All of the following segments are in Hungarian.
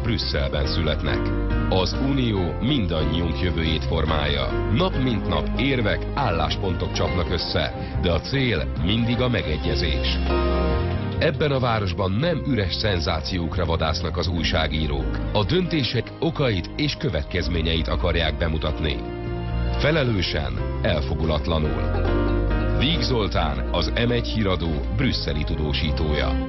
Brüsszelben születnek. Az Unió mindannyiunk jövőjét formálja. Nap mint nap érvek, álláspontok csapnak össze, de a cél mindig a megegyezés. Ebben a városban nem üres szenzációkra vadásznak az újságírók. A döntések okait és következményeit akarják bemutatni. Felelősen, elfogulatlanul. Víg Zoltán, az M1 híradó brüsszeli tudósítója.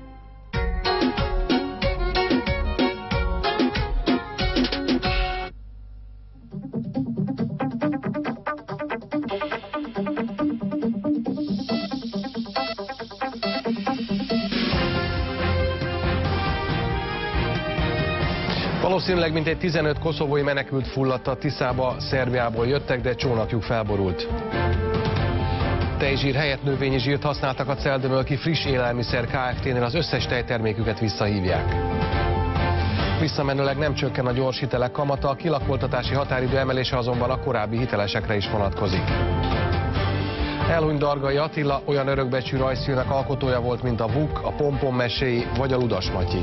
Valószínűleg mintegy 15 koszovói menekült fulladt a Tiszába, Szerbiából jöttek, de csónakjuk felborult. Tejzsír helyett növényi zsírt használtak a Celldömölki Friss Élelmiszer Kft-nél, az összes tejterméküket visszahívják. Visszamenőleg nem csökken a gyors hitelek kamata, a kilakoltatási határidő emelése azonban a korábbi hitelesekre is vonatkozik. Elhunyt Dargai Attila olyan örökbecsű rajzfilmek alkotója volt, mint a Vuk, a Pompom meséi vagy a Ludas Matyi.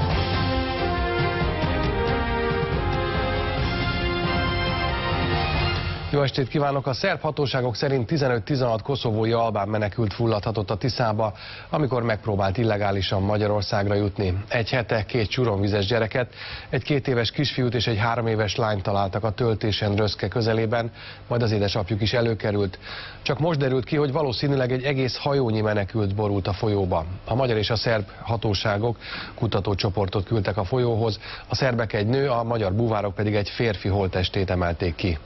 Jó estét kívánok! A szerb hatóságok szerint 15-16 koszovói albán menekült fulladhatott a Tiszába, amikor megpróbált illegálisan Magyarországra jutni. Egy hete 2 csuromvizes gyereket, egy 2 éves kisfiút és egy 3 éves lányt találtak a töltésen Röszke közelében, majd az édesapjuk is előkerült. Csak most derült ki, hogy valószínűleg egy egész hajónyi menekült borult a folyóba. A magyar és a szerb hatóságok kutatócsoportot küldtek a folyóhoz, a szerbek egy nő, a magyar búvárok pedig egy férfi holttestét emelték ki.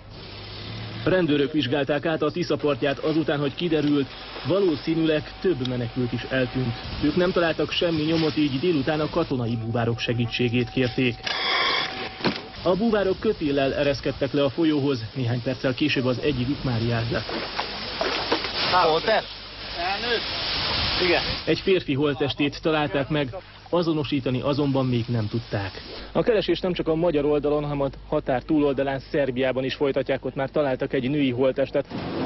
A rendőrök vizsgálták át a Tisza partját azután, hogy kiderült, valószínűleg több menekült is eltűnt. Ők nem találtak semmi nyomot, így délután a katonai búvárok segítségét kérték. A búvárok kötéllel ereszkedtek le a folyóhoz, néhány perccel később az egyikük már járt le. Holttest? Elnőtt? Igen. Egy férfi holttestét találták meg, azonosítani azonban még nem tudták. A keresést nem csak a magyar oldalon, hanem a határ túloldalán, Szerbiában is folytatják, ott már találtak egy női holttestet.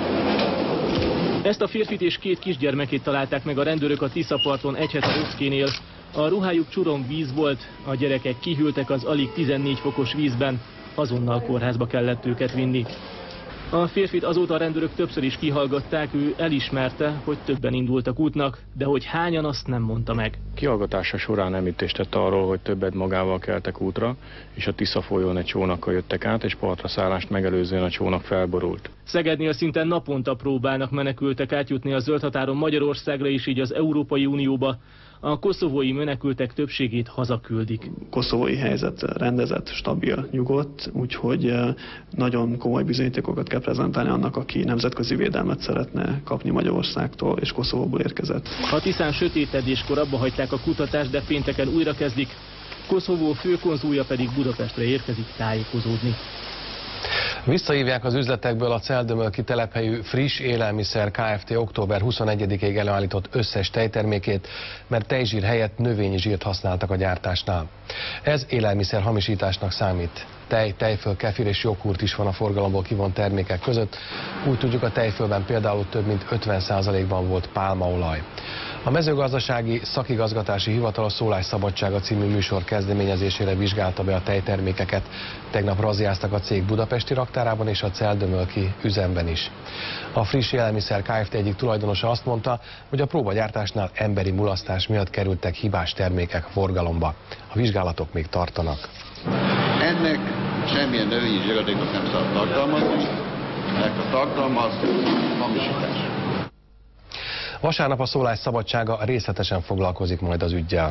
Ezt a férfit és 2 kisgyermekét találták meg a rendőrök a Tiszaparton egy hete Röszkénél. A ruhájuk csuromvíz volt, a gyerekek kihűltek az alig 14 fokos vízben, azonnal kórházba kellett őket vinni. A férfit azóta a rendőrök többször is kihallgatták, ő elismerte, hogy többen indultak útnak, de hogy hányan, azt nem mondta meg. Kihallgatása során említést tett arról, hogy többet magával keltek útra, és a Tisza folyón egy csónakkal jöttek át, és partra szállást megelőzően a csónak felborult. Szegednél szinte naponta próbálnak menekültek átjutni a zöld határon Magyarországra és így az Európai Unióba. A koszovói menekültek többségét hazaküldik. Koszovói helyzet rendezett, stabil, nyugodt, úgyhogy nagyon komoly bizonyítékokat kell prezentálni annak, aki nemzetközi védelmet szeretne kapni Magyarországtól és Koszovóból érkezett. A Tiszán sötétedéskor abba hagyták a kutatást, de pénteken újra kezdik. Koszovó főkonzulja pedig Budapestre érkezik tájékozódni. Visszahívják az üzletekből a Celldömölki telephelyű Friss Élelmiszer Kft. Október 21-ig előállított összes tejtermékét, mert tejzsír helyett növényi zsírt használtak a gyártásnál. Ez élelmiszer hamisításnak számít. Tej, tejföl, kefir és joghurt is van a forgalomból kivont termékek között. Úgy tudjuk, a tejfölben például több mint 50%-ban volt pálmaolaj. A mezőgazdasági szakigazgatási hivatal a Szólásszabadsága című műsor kezdeményezésére vizsgálta be a tejtermékeket. Tegnap razziáztak a cég budapesti raktárában és a Celldömölki üzemben is. A Friss Élelmiszer Kft. Egyik tulajdonosa azt mondta, hogy a próbagyártásnál emberi mulasztás miatt kerültek hibás termékek forgalomba. A vizsgálatok még tartanak. Ennek semmilyen növényi zsíradékot nem szabad tartalmazni, mert a tartalmaz hamisítás. Vasárnap a Szólásszabadsága részletesen foglalkozik majd az üggyel.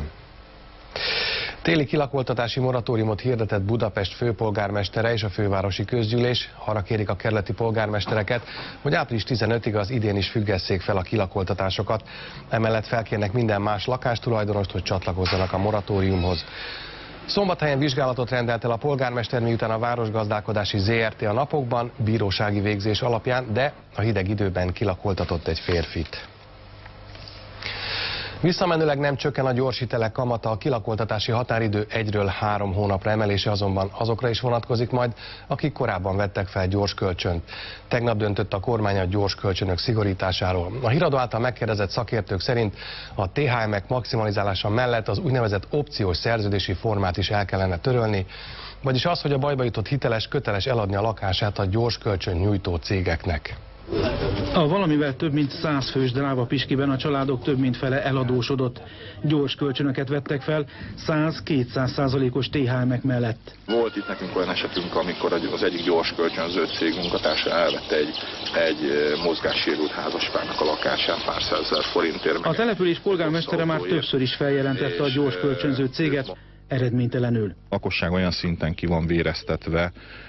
Téli kilakoltatási moratóriumot hirdetett Budapest főpolgármestere és a fővárosi közgyűlés. Arra kérik a kerületi polgármestereket, hogy április 15-ig az idén is függesszék fel a kilakoltatásokat. Emellett felkérnek minden más lakástulajdonost, hogy csatlakozzanak a moratóriumhoz. Szombathelyen vizsgálatot rendelt el a polgármester, miután a Városgazdálkodási ZRT a napokban bírósági végzés alapján, de a hideg időben kilakoltatott egy férfit. Visszamenőleg nem csökken a gyorshitelek kamata, a kilakoltatási határidő 1-ről 3 hónapra emelése azonban azokra is vonatkozik majd, akik korábban vettek fel gyors kölcsönt. Tegnap döntött a kormány a gyors kölcsönök szigorításáról. A híradó által megkérdezett szakértők szerint a THM-ek maximalizálása mellett az úgynevezett opciós szerződési formát is el kellene törölni, vagyis az, hogy a bajba jutott hiteles köteles eladni a lakását a gyors kölcsön nyújtó cégeknek. A valamivel több mint 100 fős dráva Piskiben a családok több mint fele eladósodott. Gyors kölcsönöket vettek fel 100-200%-os THM-ek mellett. Volt itt nekünk olyan esetünk, amikor az egyik gyors kölcsönző cég munkatársa elvette egy mozgássérült házaspárnak a lakását pár százezer forintért. A település polgármestere már többször is feljelentette a gyors kölcsönző céget, eredménytelenül. A lakosság olyan szinten ki van véreztetve,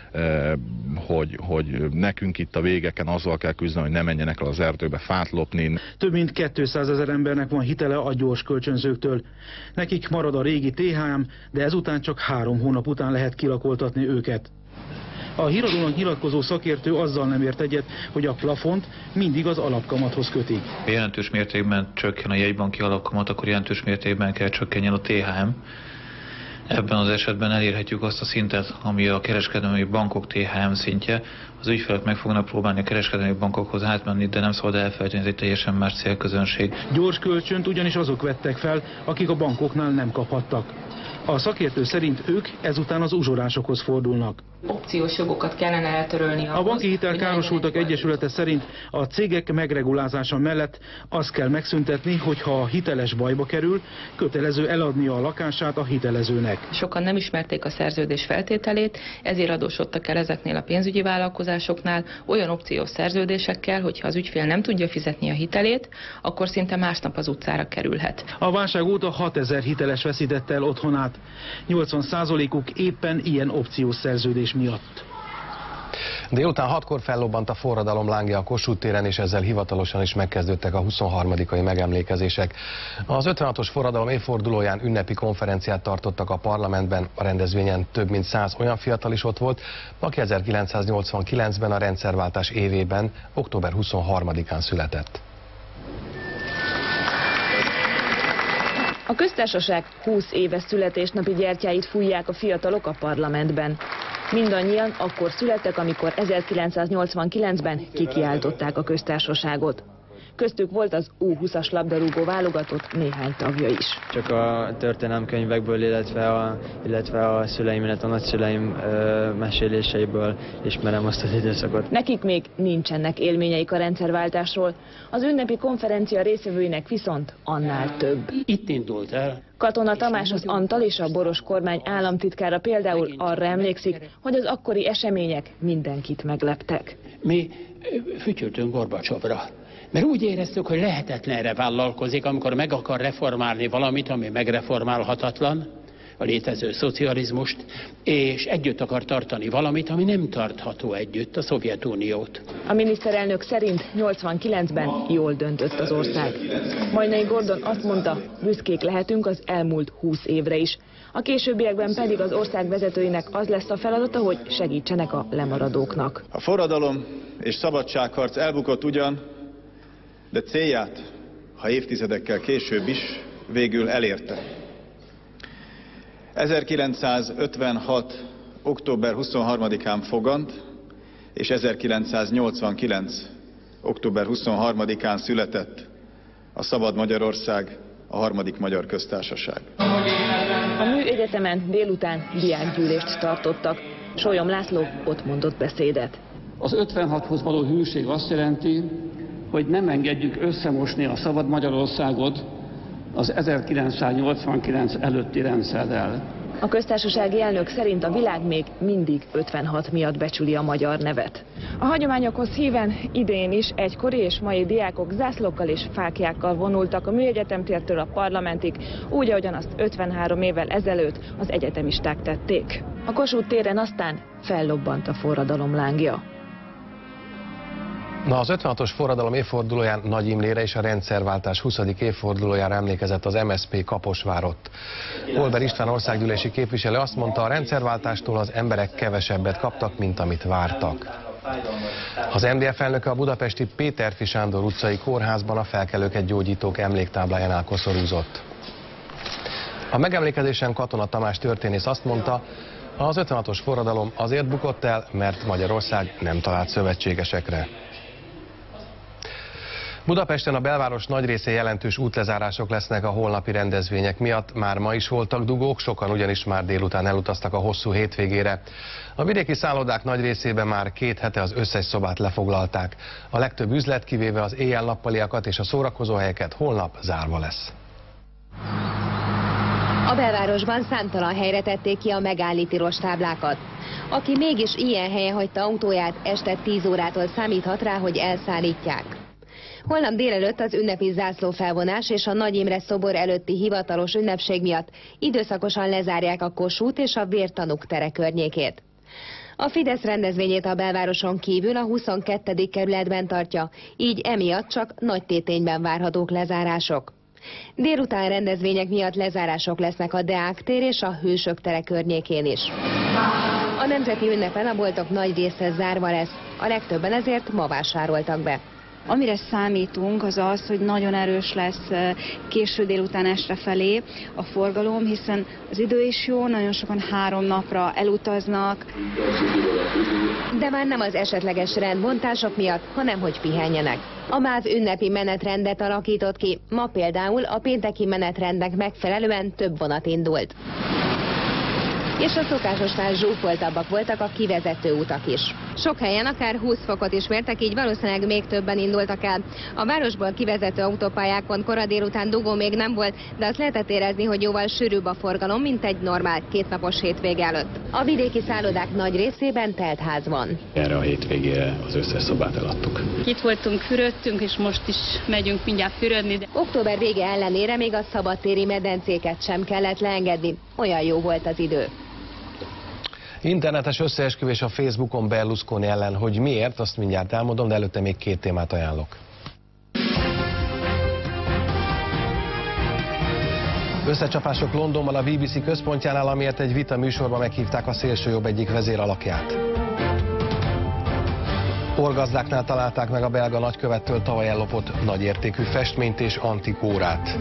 hogy nekünk itt a végeken azzal kell küzdeni, hogy ne menjenek el az erdőbe fát lopni. Több mint 200 000 embernek van hitele a gyors kölcsönzőktől. Nekik marad a régi THM, de ezután csak 3 hónap után lehet kilakoltatni őket. A híradónak nyilatkozó szakértő azzal nem ért egyet, hogy a plafont mindig az alapkamathoz kötik. Jelentős mértékben csökken a jegybanki alapkamat, akkor jelentős mértékben kell csökkenjen a THM. Ebben az esetben elérhetjük azt a szintet, ami a kereskedelmi bankok THM szintje. Az ügyfelek meg fognak próbálni a kereskedelmi bankokhoz átmenni, de nem szabad elfelejteni, ez egy teljesen más célközönség. Gyors kölcsönt ugyanis azok vettek fel, akik a bankoknál nem kaphattak. A szakértő szerint ők ezután az uzsorásokhoz fordulnak. Opciós jogokat kellene eltörölni. A banki hitelkárosultak egyesülete szerint a cégek megregulázása mellett azt kell megszüntetni, hogyha a hiteles bajba kerül, kötelező eladnia a lakását a hitelezőnek. Sokan nem ismerték a szerződés feltételét, ezért adósodtak el ezeknél a pénzügyi vállalkozásoknál olyan opciós szerződésekkel, hogyha az ügyfél nem tudja fizetni a hitelét, akkor szinte másnap az utcára kerülhet. A válság óta 6000 hiteles veszítette el otthonát. 80%-uk éppen ilyen opciós szerződés miatt. Délután 6-kor fellobbant a forradalom lángja a Kossuth téren, és ezzel hivatalosan is megkezdődtek a 23. megemlékezések. Az 56-os forradalom évfordulóján ünnepi konferenciát tartottak a parlamentben, a rendezvényen több mint 100 olyan fiatal is ott volt, aki 1989-ben a rendszerváltás évében, október 23-án született. A köztársaság 20 éves születésnapi gyertyáit fújják a fiatalok a parlamentben. Mindannyian akkor születtek, amikor 1989-ben kikiáltották a köztársaságot. Köztük volt az U20-as labdarúgó válogatott néhány tagja is. Csak a történelemkönyvekből, illetve a szüleim, illetve a nagyszüleim meséléseiből ismerem azt az időszakot. Nekik még nincsenek élményeik a rendszerváltásról, az ünnepi konferencia részvevőinek viszont annál több. Itt indult el. Katona Tamás, az Antal és a Boros kormány államtitkára például arra emlékszik, hogy az akkori események mindenkit megleptek. Mi fütyültünk Gorbacsovra. Mert úgy éreztük, hogy lehetetlenre vállalkozik, amikor meg akar reformálni valamit, ami megreformálhatatlan, a létező szocializmust, és együtt akar tartani valamit, ami nem tartható együtt, a Szovjetuniót. A miniszterelnök szerint 89-ben jól döntött az ország. Majnai Gordon azt mondta, büszkék lehetünk az elmúlt 20 évre is. A későbbiekben pedig az ország vezetőinek az lesz a feladata, hogy segítsenek a lemaradóknak. A forradalom és szabadságharc elbukott ugyan, de célját, ha évtizedekkel később is, végül elérte. 1956. október 23-án fogant, és 1989. október 23-án született a szabad Magyarország, a harmadik magyar köztársaság. A Műegyetemen délután diákgyűlést tartottak. Sólyom László ott mondott beszédet. Az 56-hoz való hűség azt jelenti, hogy nem engedjük összemosni a szabad Magyarországot az 1989 előtti rendszerrel. A köztársasági elnök szerint a világ még mindig 56 miatt becsüli a magyar nevet. A hagyományokhoz híven idén is egykori és mai diákok zászlókkal és fáklyákkal vonultak a Műegyetemtértől a parlamentig, úgy, ahogyan azt 53 évvel ezelőtt az egyetemisták tették. A Kossuth téren aztán fellobbant a forradalom lángja. Na, az 56-os forradalom évfordulóján Nagy Imrére és a rendszerváltás 20. évfordulójára emlékezett az MSZP Kaposvárott. Holber István országgyűlési képviselő azt mondta, a rendszerváltástól az emberek kevesebbet kaptak, mint amit vártak. Az MDF elnöke a budapesti Péterfi Sándor utcai kórházban a felkelőket gyógyítók emléktáblájánál koszorúzott. A megemlékezésen Katona Tamás történész azt mondta, az 56-os forradalom azért bukott el, mert Magyarország nem talált szövetségesekre. Budapesten a belváros nagy részén jelentős útlezárások lesznek a holnapi rendezvények miatt. Már ma is voltak dugók, sokan ugyanis már délután elutaztak a hosszú hétvégére. A vidéki szállodák nagy részében már 2 hete az összes szobát lefoglalták. A legtöbb üzlet, kivéve az éjjel-nappaliakat és a szórakozóhelyeket, holnap zárva lesz. A belvárosban számtalan helyre tették ki a megállni tilos táblákat. Aki mégis ilyen helyen hagyta autóját, este 10 órától számíthat rá, hogy elszállítják. Holnap délelőtt az ünnepi zászlófelvonás és a Nagy Imre szobor előtti hivatalos ünnepség miatt időszakosan lezárják a Kossuth és a Vértanúk tere környékét. A Fidesz rendezvényét a belvároson kívül a 22. kerületben tartja, így emiatt csak Nagytétényben várhatók lezárások. Délután rendezvények miatt lezárások lesznek a Deák tér és a Hősök tere környékén is. A nemzeti ünnepen a boltok nagy része zárva lesz, a legtöbben ezért ma vásároltak be. Amire számítunk, az az, hogy nagyon erős lesz késő délután este felé a forgalom, hiszen az idő is jó, nagyon sokan 3 napra elutaznak. De már nem az esetleges rendbontások miatt, hanem hogy pihenjenek. A MÁV ünnepi menetrendet alakított ki, ma például a pénteki menetrendnek megfelelően több vonat indult. És a szokásosnál zsúfoltabbak voltak a kivezető utak is. Sok helyen akár 20 fokot is mértek, így valószínűleg még többen indultak el. A városból kivezető autópályákon kora délután dugó még nem volt, de azt lehetett érezni, hogy jóval sűrűbb a forgalom, mint egy normál 2 napos hétvége előtt. A vidéki szállodák nagy részében teltház van. Erre a hétvégére az összes szobát eladtuk. Itt voltunk, fürödtünk, és most is megyünk mindjárt fürödni. De... Október vége ellenére még a szabadtéri medencéket sem kellett leengedni. Olyan jó volt az idő. Internetes összeesküvés a Facebookon Berlusconi ellen, hogy miért, azt mindjárt elmondom, de előtte még 2 témát ajánlok. Összecsapások Londonban a BBC központjánál, amiért egy vita műsorban meghívták a szélsőjobb egyik vezéralakját. Orgazdáknál találták meg a belga nagykövettől tavaly ellopott nagyértékű festményt és antik órát.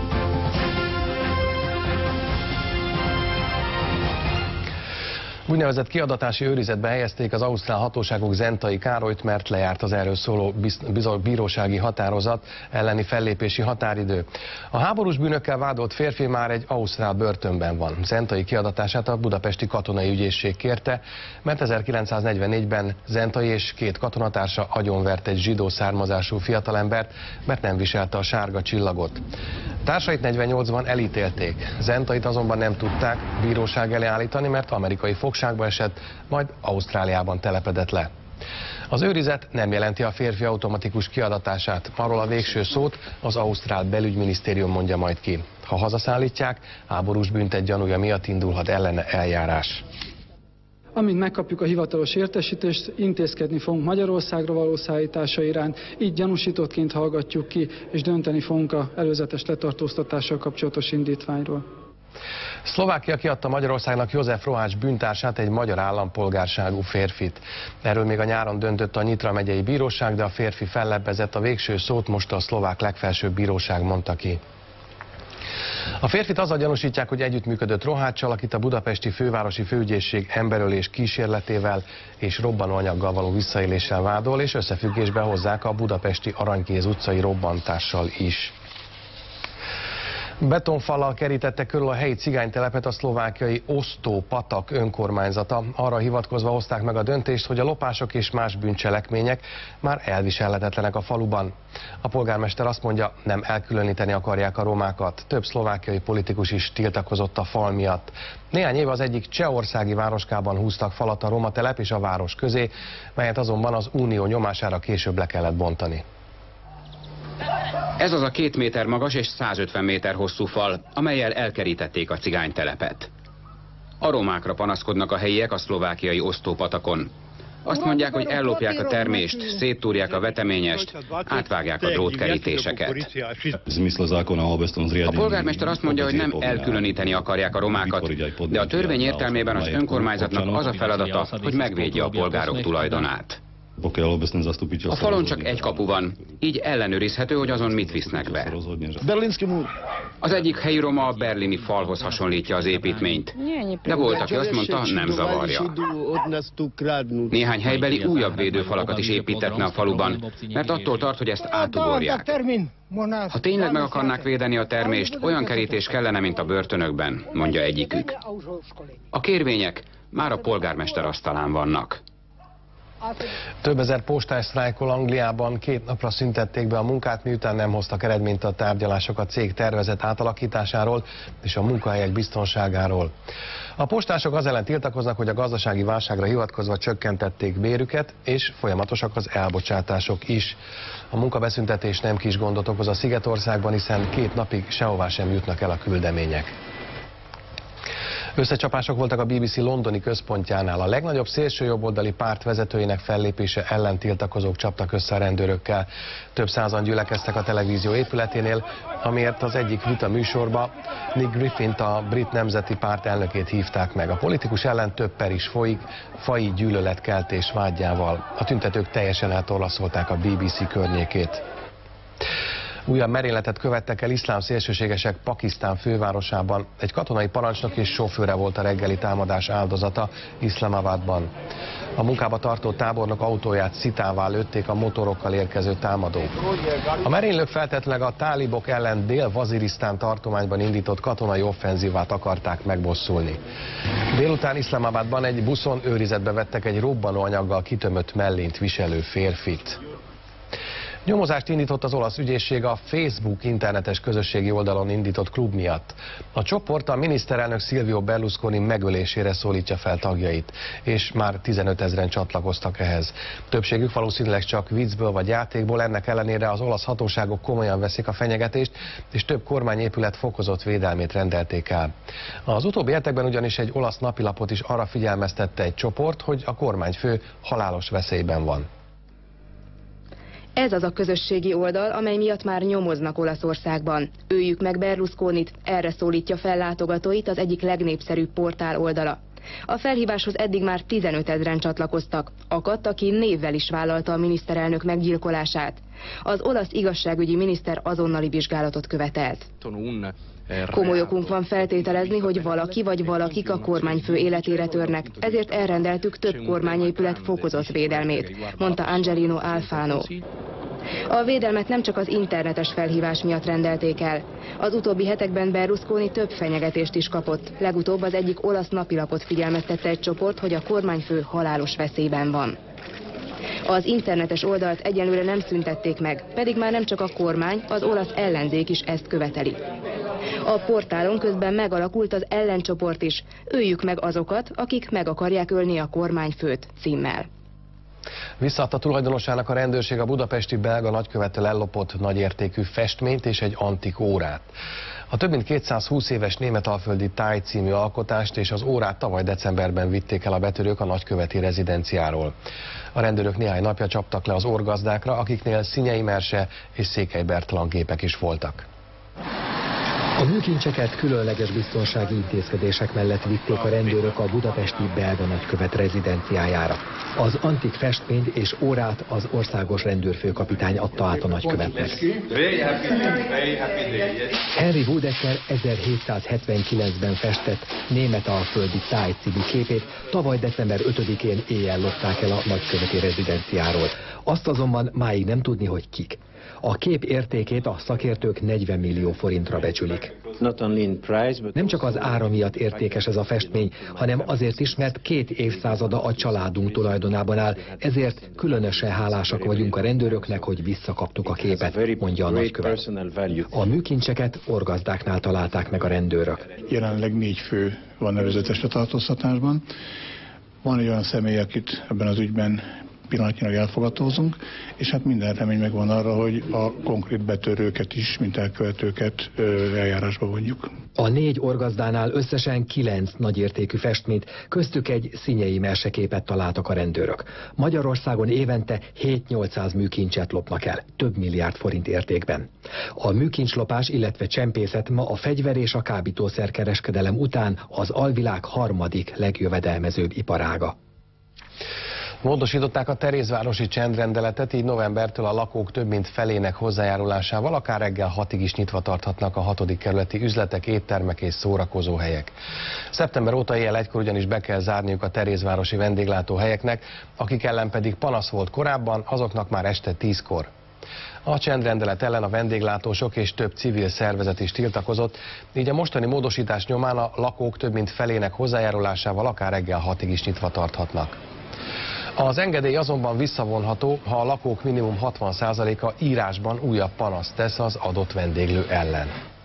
Úgynevezett kiadatási őrizetbe helyezték az ausztrál hatóságok Zentai Károlyt, mert lejárt az erről szóló bírósági határozat elleni fellépési határidő. A háborús bűnökkel vádolt férfi már egy ausztrál börtönben van. Zentai kiadatását a budapesti katonai ügyészség kérte, mert 1944-ben Zentai és 2 katonatársa agyonvert egy zsidó származású fiatalembert, mert nem viselte a sárga csillagot. Társait 48-ban elítélték. Zentait azonban nem tudták bíróság elé állítani, mert amerikai fogságba esett, majd Ausztráliában telepedett le. Az őrizet nem jelenti a férfi automatikus kiadatását. Arról a végső szót az ausztrál belügyminisztérium mondja majd ki. Ha hazaszállítják, háborús bűntett gyanúja miatt indulhat ellene eljárás. Amint megkapjuk a hivatalos értesítést, intézkedni fogunk Magyarországra való szállítása iránt, így gyanúsítottként hallgatjuk ki, és dönteni fogunk az előzetes letartóztatással kapcsolatos indítványról. Szlovákia kiadta Magyarországnak József Rohács bűntársát, egy magyar állampolgárságú férfit. Erről még a nyáron döntött a Nyitra megyei bíróság, de a férfi fellebbezett, a végső szót most a szlovák legfelsőbb bíróság mondta ki. A férfit azzal gyanúsítják, hogy együttműködött Roháccsal, akit a budapesti fővárosi főügyészség emberölés kísérletével és robbanóanyaggal való visszaéléssel vádol, és összefüggésbe hozzák a budapesti Aranykéz utcai robbantással is. Betonfallal kerítette körül a helyi cigánytelepet a szlovákiai Osztó-patak önkormányzata. Arra hivatkozva hozták meg a döntést, hogy a lopások és más bűncselekmények már elviselhetetlenek a faluban. A polgármester azt mondja, nem elkülöníteni akarják a romákat. Több szlovákiai politikus is tiltakozott a fal miatt. Néhány év az egyik csehországi városkában húztak falat a roma telep és a város közé, melyet azonban az unió nyomására később le kellett bontani. Ez az a 2 méter magas és 150 méter hosszú fal, amellyel elkerítették a cigánytelepet. A romákra panaszkodnak a helyiek a szlovákiai Osztó-patakon. Azt mondják, hogy ellopják a termést, széttúrják a veteményest, átvágják a drótkerítéseket. A polgármester azt mondja, hogy nem elkülöníteni akarják a romákat, de a törvény értelmében az önkormányzatnak az a feladata, hogy megvédje a polgárok tulajdonát. A falon csak egy kapu van, így ellenőrizhető, hogy azon mit visznek be. Az egyik helyi roma a berlini falhoz hasonlítja az építményt, de volt, aki azt mondta, nem zavarja. Néhány helybeli újabb védőfalakat is építetne a faluban, mert attól tart, hogy ezt átugorják. Ha tényleg meg akarnák védeni a termést, olyan kerítés kellene, mint a börtönökben, mondja egyikük. A kérvények már a polgármester asztalán vannak. Több ezer postás sztrájkol Angliában, 2 napra szüntették be a munkát, miután nem hoztak eredményt a tárgyalások a cég tervezett átalakításáról és a munkahelyek biztonságáról. A postások az ellen tiltakoznak, hogy a gazdasági válságra hivatkozva csökkentették bérüket, és folyamatosak az elbocsátások is. A munkabeszüntetés nem kis gondot okoz a Szigetországban, hiszen 2 napig sehová sem jutnak el a küldemények. Összecsapások voltak a BBC londoni központjánál. A legnagyobb szélsőjobboldali párt vezetőinek fellépése ellen tiltakozók csaptak össze a rendőrökkel. Több százan gyülekeztek a televízió épületénél, amiért az egyik vita műsorba Nick Griffint, a brit nemzeti párt elnökét hívták meg. A politikus ellen több per is folyik, faji gyűlöletkeltés vádjával. A tüntetők teljesen eltorlaszolták a BBC környékét. Újabb merényletet követtek el iszlám szélsőségesek Pakisztán fővárosában. Egy katonai parancsnok és sofőre volt a reggeli támadás áldozata Iszlamabadban. A munkába tartó tábornok autóját szitává lőtték a motorokkal érkező támadók. A merénylők feltetlenül a tálibok ellen Dél-Vazirisztán tartományban indított katonai offenzívát akarták megbosszulni. Délután Iszlamabadban egy buszon őrizetbe vettek egy robbanóanyaggal kitömött mellényt viselő férfit. Nyomozást indított az olasz ügyészség a Facebook internetes közösségi oldalon indított klub miatt. A csoport a miniszterelnök Silvio Berlusconi megölésére szólítja fel tagjait, és már 15 000-en csatlakoztak ehhez. Többségük valószínűleg csak viccből vagy játékból, ennek ellenére az olasz hatóságok komolyan veszik a fenyegetést, és több kormányépület fokozott védelmét rendelték el. Az utóbbi hetekben ugyanis egy olasz napilapot is arra figyelmeztette egy csoport, hogy a kormányfő halálos veszélyben van. Ez az a közösségi oldal, amely miatt már nyomoznak Olaszországban. Öljük meg Berlusconit, erre szólítja fel látogatóit az egyik legnépszerűbb portál oldala. A felhíváshoz eddig már 15 000-en csatlakoztak. Akadt, aki névvel is vállalta a miniszterelnök meggyilkolását. Az olasz igazságügyi miniszter azonnali vizsgálatot követelt. Komoly okunk van feltételezni, hogy valaki vagy valakik a kormányfő életére törnek, ezért elrendeltük több kormányépület fokozott védelmét, mondta Angelino Alfano. A védelmet nem csak az internetes felhívás miatt rendelték el. Az utóbbi hetekben Berlusconi több fenyegetést is kapott. Legutóbb az egyik olasz napilapot figyelmeztette egy csoport, hogy a kormányfő halálos veszélyben van. Az internetes oldalt egyelőre nem szüntették meg, pedig már nem csak a kormány, az olasz ellenzék is ezt követeli. A portálon közben megalakult az ellencsoport is. Öljük meg azokat, akik meg akarják ölni a kormányfőt címmel. Visszaadta tulajdonosának a rendőrség a budapesti belga nagykövettől ellopott nagyértékű festményt és egy antik órát. A több mint 220 éves németalföldi Táj című alkotást és az órát tavaly decemberben vitték el a betörők a nagyköveti rezidenciáról. A rendőrök néhány napja csaptak le az orgazdákra, akiknél Szinyei Merse és Székely Bertalan gépek is voltak. A műkincseket különleges biztonsági intézkedések mellett vitték a rendőrök a budapesti belga nagykövet rezidenciájára. Az antik festményt és órát az országos rendőrfőkapitány adta át a nagykövetnek. Henry Wodecker 1779-ben festett németalföldi Táj című képét tavaly december 5-én éjjel lopták el a nagyköveti rezidenciáról. Azt azonban máig nem tudni, hogy kik. A kép értékét a szakértők 40 millió forintra becsülik. Nem csak az ára miatt értékes ez a festmény, hanem azért is, mert 2 évszázada a családunk tulajdonában áll, ezért különösen hálásak vagyunk a rendőröknek, hogy visszakaptuk a képet, mondja a nagykövet. A műkincseket orgazdáknál találták meg a rendőrök. Jelenleg 4 fő van nevezetes letartóztatásban. Van egy olyan személy, akit ebben az ügyben pillanatnyilag elfogadózunk, és hát minden remény megvan arra, hogy a konkrét betörőket is, mint elkövetőket eljárásba vonjuk. A 4 orgazdánál összesen 9 nagyértékű festményt, köztük egy Szinyei Merse képet találtak a rendőrök. Magyarországon évente 7-800 műkincset lopnak el, több milliárd forint értékben. A műkincslopás, illetve csempészet ma a fegyver és a kábítószerkereskedelem után az alvilág harmadik legjövedelmezőbb iparága. Módosították a Terézvárosi csendrendeletet, így novembertől a lakók több mint felének hozzájárulásával akár reggel 6-ig is nyitva tarthatnak a 6. kerületi üzletek, éttermek és szórakozóhelyek. Szeptember óta éjjel 1-kor ugyanis be kell zárniuk a terézvárosi vendéglátóhelyeknek, akik ellen pedig panasz volt korábban, azoknak már este 10-kor. A csendrendelet ellen a vendéglátósok és több civil szervezet is tiltakozott, így a mostani módosítás nyomán a lakók több mint felének hozzájárulásával akár reggel 6-ig is nyitva tarthatnak. Az engedély azonban visszavonható, ha a lakók minimum 60%-a írásban újabb panaszt tesz az adott vendéglő ellen.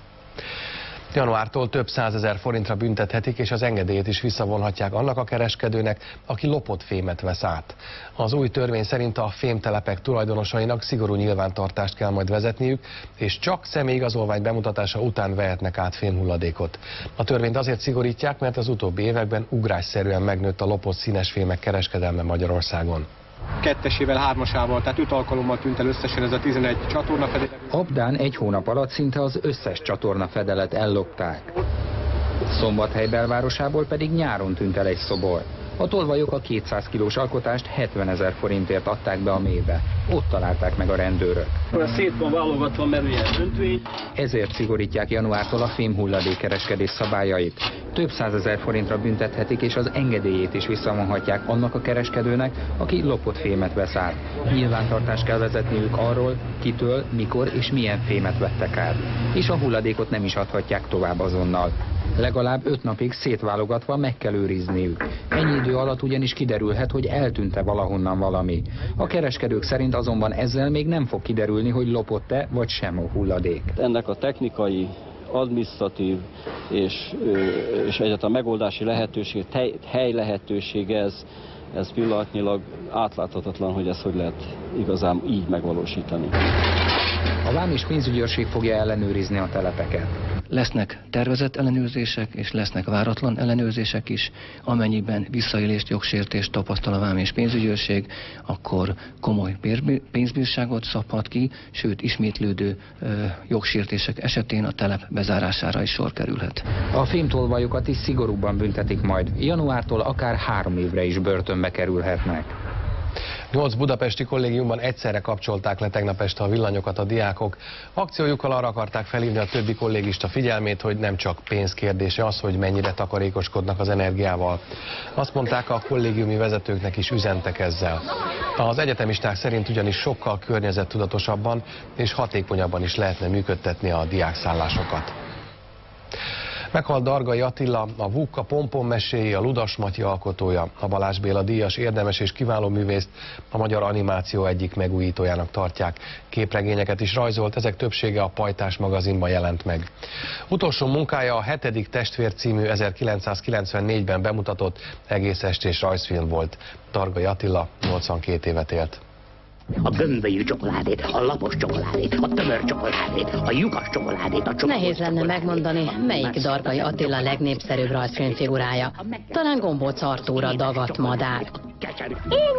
Januártól több 100 000 forintra büntethetik, és az engedélyét is visszavonhatják annak a kereskedőnek, aki lopott fémet vesz át. Az új törvény szerint a fémtelepek tulajdonosainak szigorú nyilvántartást kell majd vezetniük, és csak személyigazolvány bemutatása után vehetnek át fémhulladékot. A törvényt azért szigorítják, mert az utóbbi években ugrásszerűen megnőtt a lopott színes fémek kereskedelme Magyarországon. 2-esével, 3-asával, tehát 5 alkalommal tűnt el összesen ez a 11 csatornafedelet. Abdán 1 hónap alatt szinte az összes csatornafedelet ellopták. Szombathely belvárosából pedig nyáron tűnt el egy szobor. A tolvajok a 200 kilós alkotást 70 000 forintért adták be a mélybe. Ott találták meg a rendőrök. Szét van válogatva, mert ilyen döntvény. Ezért szigorítják januártól a fémhulladékkereskedés szabályait. Több 100 000 forintra büntethetik, és az engedélyét is visszavonhatják annak a kereskedőnek, aki lopott fémet vesz át. Nyilvántartást kell vezetniük arról, kitől, mikor és milyen fémet vettek át. És a hulladékot nem is adhatják tovább azonnal. Legalább 5 napig szétválogatva meg kell őrizniük. Ennyi idő alatt ugyanis kiderülhet, hogy eltűnt-e valahonnan valami. A kereskedők szerint azonban ezzel még nem fog kiderülni, hogy lopott-e vagy sem a hulladék. Ennek a technikai, adminisztratív és egyáltalán megoldási lehetőség, hely lehetősége, ez pillanatnyilag átláthatatlan, hogy ezt hogy lehet igazán így megvalósítani. A vám és pénzügyőrség fogja ellenőrizni a telepeket. Lesznek tervezett ellenőrzések, és lesznek váratlan ellenőrzések is. Amennyiben visszaélést, jogsértést tapasztal a vám és pénzügyőrség, akkor komoly pénzbírságot szabhat ki, sőt ismétlődő jogsértések esetén a telep bezárására is sor kerülhet. A fémtolvajokat is szigorúbban büntetik majd. Januártól akár 3 évre is börtönbe kerülhetnek. 8 budapesti kollégiumban egyszerre kapcsolták le tegnap este a villanyokat a diákok. Akciójukkal arra akarták felhívni a többi kollégista figyelmét, hogy nem csak pénzkérdése az, hogy mennyire takarékoskodnak az energiával. Azt mondták, a kollégiumi vezetőknek is üzentek ezzel. Az egyetemisták szerint ugyanis sokkal környezettudatosabban és hatékonyabban is lehetne működtetni a diákszállásokat. Meghalt Dargai Attila, a VUK, a Pompon meséi, a Ludas Matyi alkotója, a Balázs Béla díjas érdemes és kiváló művészt a magyar animáció egyik megújítójának tartják. Képregényeket is rajzolt, ezek többsége a Pajtás magazinban jelent meg. Utolsó munkája a 7. testvér című 1994-ben bemutatott egész estés rajzfilm volt. Dargai Attila 82 évet élt. A gömbölyű csokoládét, a lapos csokoládét, a tömör csokoládét, a lyukas csokoládét, a Nehéz lenne megmondani, melyik Dargai Attila legnépszerűbb rajzfilmfigurája. Talán Gombóc Artúr, a dagadt madár. Én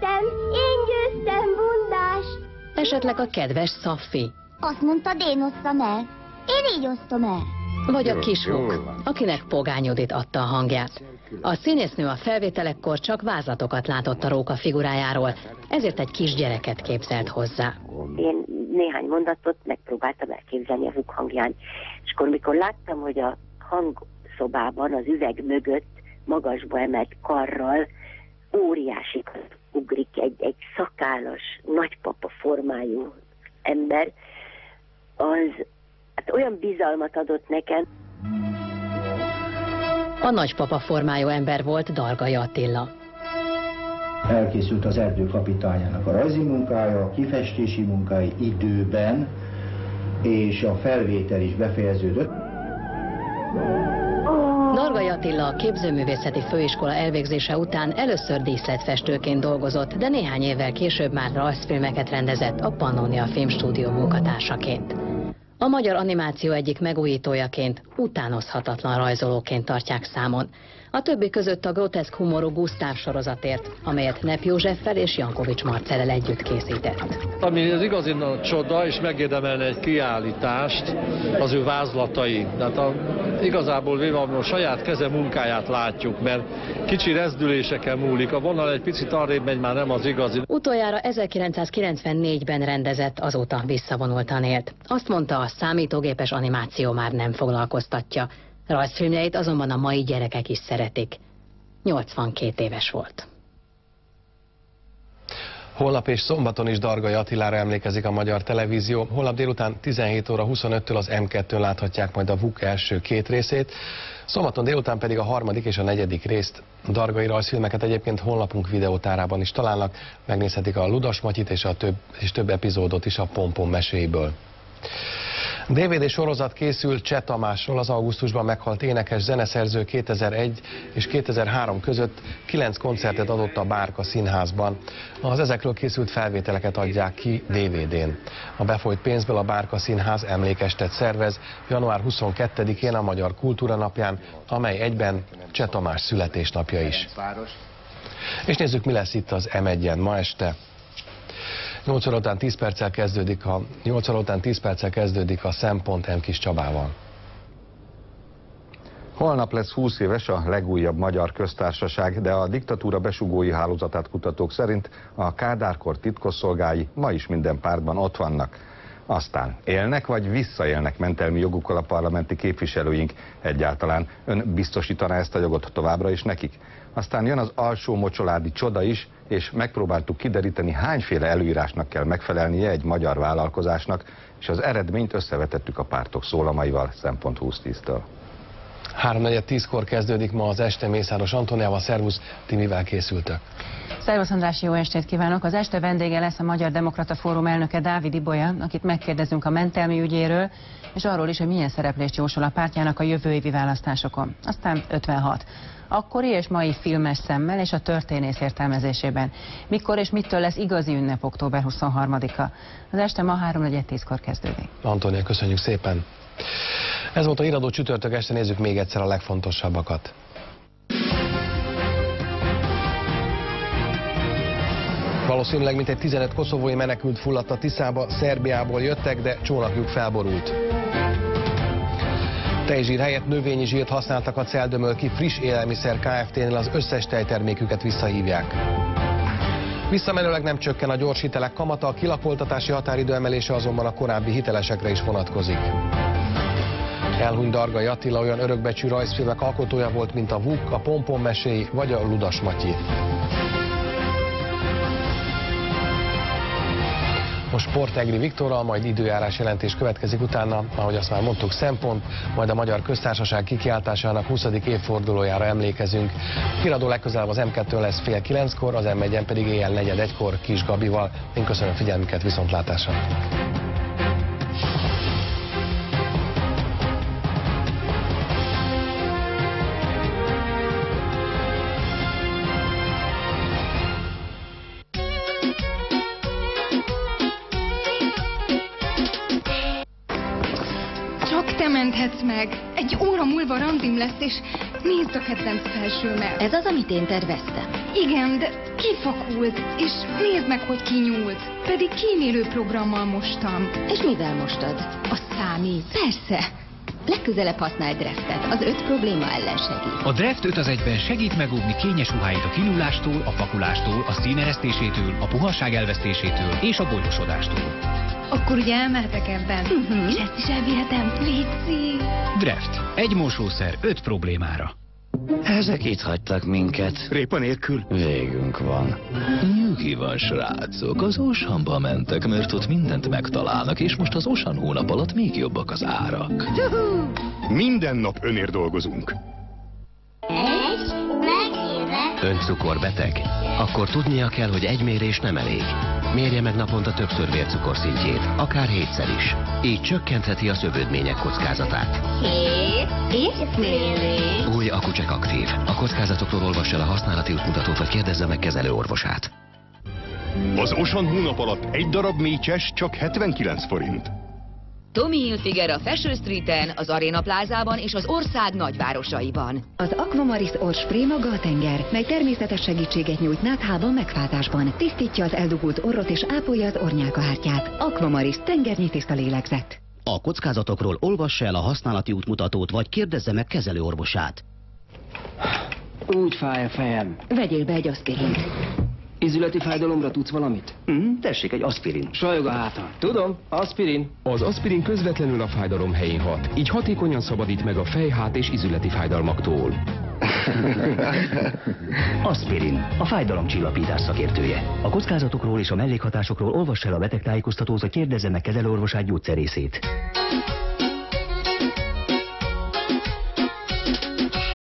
győztem, bundás. Esetleg a kedves Szaffi. Azt mondtad, én osztam el. Én így osztom el. Vagy a Kisfuk, akinek Pogány Judit adta a hangját. A színésznő a felvételekkor csak vázlatokat látott a róka figurájáról, ezért egy kisgyereket képzelt hozzá. Én néhány mondatot megpróbáltam elképzelni a VUK hangján, és akkor mikor láttam, hogy a hangszobában az üveg mögött magasba emelt karral óriásikat ugrik egy szakállas, nagypapa formájú ember, az hát olyan bizalmat adott nekem. A nagypapa formájú ember volt Dargai Attila. Elkészült az Erdőkapitányának a rajzi munkája, a kifestési munkái időben, és a felvétel is befejeződött. Dargai Attila a képzőművészeti főiskola elvégzése után először díszletfestőként dolgozott, de néhány évvel később már rajzfilmeket rendezett a Pannonia Filmstúdió munkatársaként. A magyar animáció egyik megújítójaként utánozhatatlan rajzolóként tartják számon. A többi között a groteszk humorú Gusztáv sorozatért, amelyet Nepp Józseffel és Jankovics Marcellel együtt készített. Ami az igazi csoda, és megérdemelne egy kiállítást, az ő vázlatai. Tehát igazából véve a saját keze munkáját látjuk, mert kicsi rezdüléseken múlik. A vonal egy picit arrébb megy, már nem az igazi. Utoljára 1994-ben rendezett, azóta visszavonultan élt. Azt mondta, a számítógépes animáció már nem foglalkoztatja. Rajzfilmjeit azonban a mai gyerekek is szeretik. 82 éves volt. Holnap és szombaton is Dargai Attilára emlékezik a Magyar Televízió. Holnap délután 17 óra 25-től az M2-n láthatják majd a VUK első 2 részét. Szombaton délután pedig a 3. és a 4. részt. Dargai rajzfilmeket egyébként honlapunk videótárában is találnak. Megnézhetik a Ludas Matyit és több epizódot is a Pompom meséiből. DVD sorozat készül Cseh Tamásról, az augusztusban meghalt énekes zeneszerző. 2001 és 2003 között 9 koncertet adott a Bárka Színházban. Az ezekről készült felvételeket adják ki DVD-n. A befolyt pénzből a Bárka Színház emlékestet szervez január 22-én a Magyar Kultúra Napján, amely egyben Cseh Tamás születésnapja is. És nézzük, mi lesz itt az M1-en ma este. 8 óra után 10 perccel kezdődik a Szempont M. Kis Csabával. Holnap lesz 20 éves a legújabb magyar köztársaság, de a diktatúra besugói hálózatát kutatók szerint a Kádár-kor titkosszolgái ma is minden pártban ott vannak. Aztán élnek vagy visszaélnek mentelmi jogukkal a parlamenti képviselőink? Egyáltalán ön biztosítaná ezt a jogot továbbra is nekik? Aztán jön az alsó mocsoládi csoda is, és megpróbáltuk kideríteni, hányféle előírásnak kell megfelelnie egy magyar vállalkozásnak, és az eredményt összevetettük a pártok szólamaival Szempont 2010-től. 3:4-10-kor kezdődik ma az este Mészáros Antoniával. Szervusz, ti mivel készültök? Szervusz András, jó estét kívánok! Az este vendége lesz a Magyar Demokrata Fórum elnöke, Dávid Ibolya, akit megkérdezünk a mentelmi ügyéről, és arról is, hogy milyen szereplést jósol a pártjának a jövő évi választásokon. Aztán 56. Akkori és mai filmes szemmel és a történész értelmezésében. Mikor és mitől lesz igazi ünnep október 23-a? Az este ma 3:10-kor kezdődik. Antónia, köszönjük szépen! Ez volt a Híradó csütörtök este, nézzük még egyszer a legfontosabbakat. Valószínűleg mintegy 15 koszovói menekült fulladt a Tiszába, Szerbiából jöttek, de csónakjuk felborult. Tejzsír helyett növényi zsírt használtak a Celdömölki Friss Élelmiszer Kft-nél, az összes tejterméküket visszahívják. Visszamenőleg nem csökken a gyors hitelek kamata, a kilakoltatási határidő emelése azonban a korábbi hitelesekre is vonatkozik. Elhunyt Dargai Attila olyan örökbecsű rajzfilmek alkotója volt, mint a VUK, a Pompom meséi vagy a Ludas Matyi. Most Portegri Viktorral, majd időjárás jelentés következik utána, ahogy azt már mondtuk, Szempont, majd a Magyar Köztársaság kikiáltásának 20. évfordulójára emlékezünk. Híradó legközelebb az M2 lesz fél 9-kor, az M1-en pedig éjjel 4:45-kor Kis Gabival. Én köszönöm figyelmüket, viszontlátásra! Menthetsz meg. Egy óra múlva randim lesz, és nézd a kedvenc felsőmet. Ez az, amit én terveztem. Igen, de kifakult, és nézd meg, hogy kinyúlt. Pedig kímélő programmal mostam. És mivel mostad? Az számít. Persze. Legközelebb használj Dreftet, az 5 probléma ellen segít. A Dreft 5 az 1-ben segít megóvni kényes ruháit a kinyúlástól, a pakolástól, a színeresztésétől, a puhaság elvesztésétől és a bolyosodástól. Akkor ugye elmehetek ebben. És ezt is elvihetem. Léci! Dreft. Egy mosószer 5 problémára. Ezek itt hagytak minket. Répa nélkül? Végünk van. Nyugi van, srácok. Az Osanba mentek, mert ott mindent megtalálnak, és most az Osan hónap alatt még jobbak az árak. Minden nap önért dolgozunk. Ön cukorbeteg? Akkor tudnia kell, hogy egy mérés nem elég. Mérje meg naponta többször vércukorszintjét, akár 7-szer is. Így csökkentheti a szövődmények kockázatát. 7 és mérés. Új Accu-Check Aktív. A kockázatokról olvassa el a használati útmutatót, vagy kérdezze meg kezelő orvosát. Az Osan hónap alatt egy darab mécses csak 79 forint. Tommy Hilfiger a Fashion Streeten, az Arena Plázában és az ország nagyvárosaiban. Az Aquamaris orrspray maga a tenger, mely természetes segítséget nyújt náthában, megfázásban. Tisztítja az eldugult orrot és ápolja az orrnyálkahártyát. Aquamaris, tengernyi tiszta lélegzet. A kockázatokról olvassa el a használati útmutatót, vagy kérdezze meg kezelőorvosát. Úgy fáj a fejem. Vegyél be egy aspirint. Izületi fájdalomra tudsz valamit? Tessék, egy aspirin. Sajog a hátam. Tudom, aspirin. Az aspirin közvetlenül a fájdalom helyén hat, így hatékonyan szabadít meg a fej, hát és izületi fájdalmaktól. Aspirin, a fájdalomcsillapítás szakértője. A kockázatokról és a mellékhatásokról olvassa el a betegtájékoztatót, vagy kérdezze meg kezelőorvosát, gyógyszerészét.